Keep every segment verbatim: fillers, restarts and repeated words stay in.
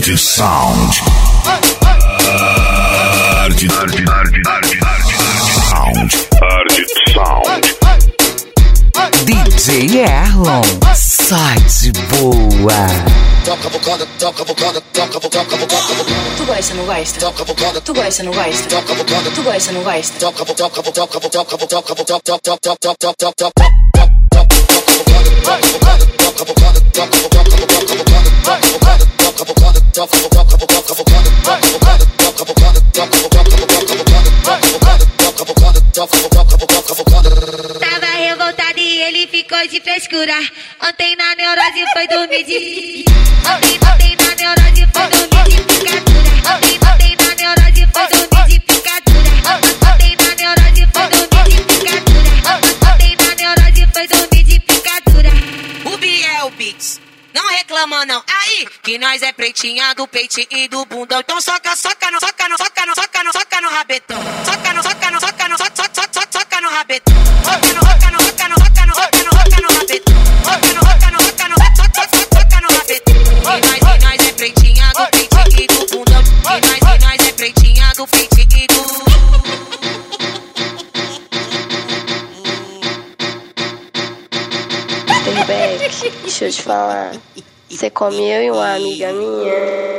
Dirty Sound. Dirty, dirty, dirty, dirty, dirty Sound. Dirty Sound. D J Erlon, sai de boa. Toca bocada, toca bocada, toca bocada, toca bocada. Tu gosta, não gosta? Toca bocada, tu gosta, não gosta? Toca bocada, tu gosta, não gosta? Toca bocada, toca bocada, toca bocada, toca bocada, toca bocada, toca bocada. Tava revoltado e ele ficou de frescura. Ontem na neurose foi dormir de... Ontem, ontem na neurose foi dormir de picadura. Ontem, ontem na neurose foi dormir de picadura. Ontem na neurose foi dormir de picadura. Ontem na neurose foi dormir de picadura. O Biel Beats, não reclama não. Aí, que nós é pretinha do peitinho e do bundão. Então soca, soca, no, soca, no, soca, no, soca, no, soca no rabetão. Soca, no, soca, no, soca, no, soca, soca, soca, soca no rabetão. Soca, no, soca, no, soca, no, soca, no, soca, no, soca no rabetão. Soca, no, soca, no, soca, no, soca, soca, soca no rabetão. E nós, e nós é pretinha do peitinho e do bundão. E nós, e nós é pretinha do peitinho e do... Beck, deixa eu te falar. Você come eu e uma amiga minha.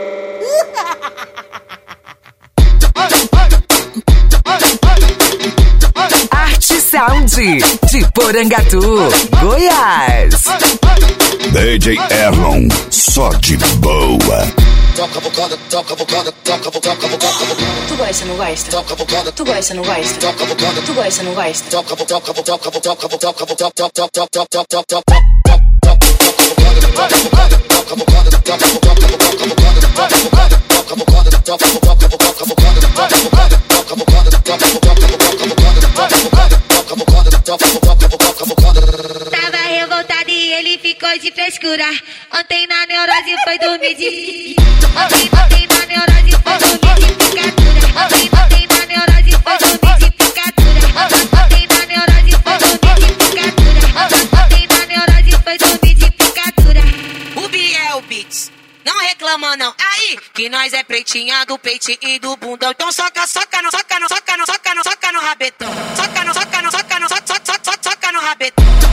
Arte Sound de Porangatu, Goiás. D J Erlon, só de boa. Toca bocada, toca bocada, toca bocada, toca bocada. Tu gosta, não gosta? Toca bocada, tu gosta, não gosta? Toca bocada, tu gosta, não gosta? Toca bocada, toca bocada, toca bocada, toca bocada, toca bocada, toca bocada. Tava revoltado e ele ficou de frescura. Ontem na neurose foi dormir de... Ontem, ontem na neurose foi dormir de picadura. Ontem, ontem na neurose foi dormir de picadura. Ontem na neurose foi dormir de picadura. Ontem na neurose foi dormir de picadura. O Biel Beats, não reclama não. Aí, que nós é pretinha do peitinho e do bundão. Então soca, soca, no, soca, no, soca, no, soca, no, soca no rabetão. Soca, no, soca, no, soca, no, soca, soca, soca, soca no rabetão.